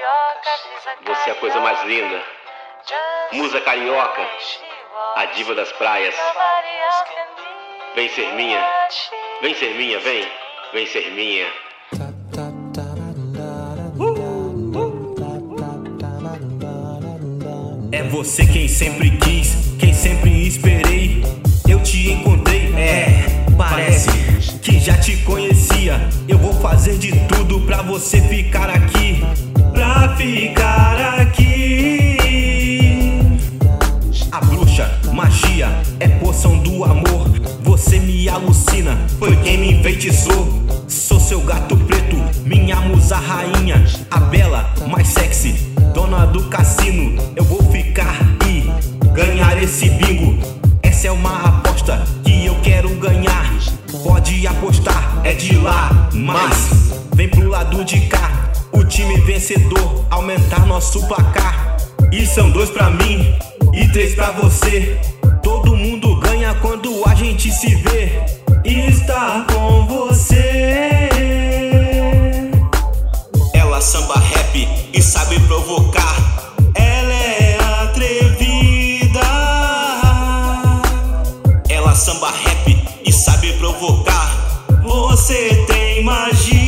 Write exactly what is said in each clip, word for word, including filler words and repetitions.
Você é a coisa mais linda. Musa carioca, a diva das praias. Vem ser minha, vem ser minha, vem, vem ser minha. É você quem sempre quis, quem sempre esperei. Eu te encontrei, é, parece que já te conhecia. Eu vou fazer de tudo pra você ficar aqui, pra ficar aqui. A bruxa, magia, é poção do amor. Você me alucina, foi quem me enfeitiçou. Sou seu gato preto, minha musa rainha, a bela, mais sexy, dona do cassino. Eu vou ficar e ganhar esse bingo. Essa é uma aposta que eu quero ganhar. Pode apostar, é de lá, mas vem pro lado de cá. O time vencedor, aumentar nosso placar. E são dois pra mim e três pra você. Todo mundo ganha quando a gente se vê. Estar com você. Ela samba rap e sabe provocar. Ela é atrevida. Ela samba rap e sabe provocar. Você tem magia.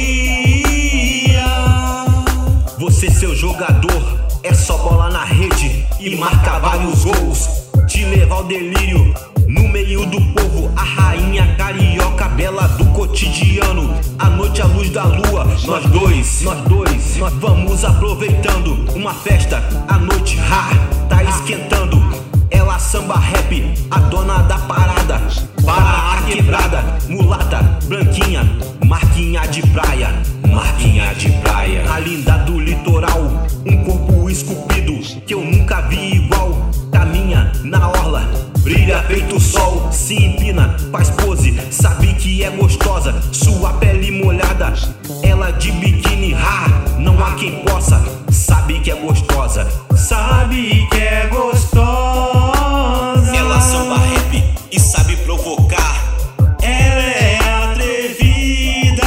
Você, seu jogador, é só bola na rede e marcar vários gols. Te levar ao delírio no meio do povo, a rainha carioca bela do cotidiano. À noite à luz da lua, nós dois, nós dois, nós vamos aproveitando uma festa, a noite, ha, tá esquentando. Ela samba rap, a dona da parada, para a quebrada, mulata, branquinha, marquinha de praia, marquinha de praia. A linda do litoral, um corpo esculpido que eu nunca vi igual. Caminha na orla, brilha feito sol, se empina, faz pose, sabe que é gostosa. Sua pele molhada, ela de biquíni, ha, não há quem possa. Sabe que é gostosa, sabe que é gostosa. Ela samba rap e sabe provocar. Ela é atrevida.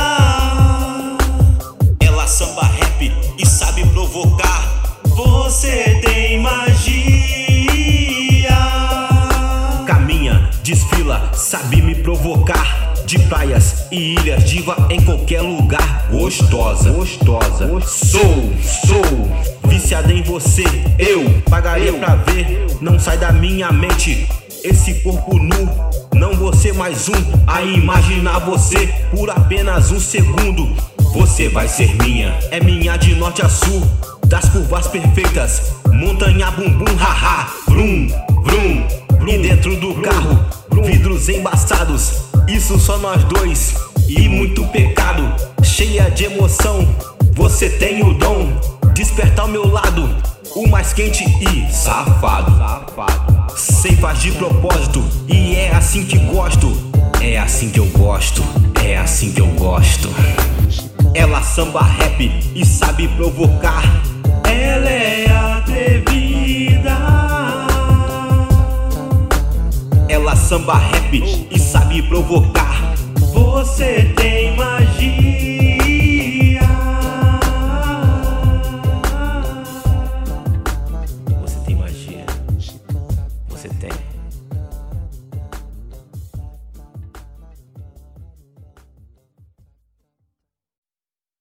Ela samba rap e sabe provocar. Você tem magia. Desfila, sabe me provocar. De praias e ilhas, diva em qualquer lugar. Gostosa, gostosa. Sou, sou viciada em você. Eu pagaria pra ver, não sai da minha mente. Esse corpo nu, não vou ser mais um a imaginar você por apenas um segundo. Você vai ser minha, é minha de norte a sul, das curvas perfeitas, montanha bumbum, haha, vrum, vrum. E dentro do carro, vidros embaçados, isso só nós dois e muito pecado. Cheia de emoção, você tem o dom despertar o meu lado, o mais quente e safado. Sem faz de propósito e é assim que gosto. É assim que eu gosto, é assim que eu gosto. Ela samba rap e sabe provocar. Ela é atrevida. Ela samba rap e sabe provocar. Você tem